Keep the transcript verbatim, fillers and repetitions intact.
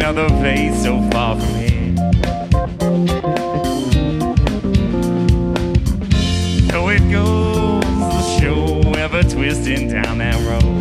another place so far from here. So it goes, the show ever twisting down that road.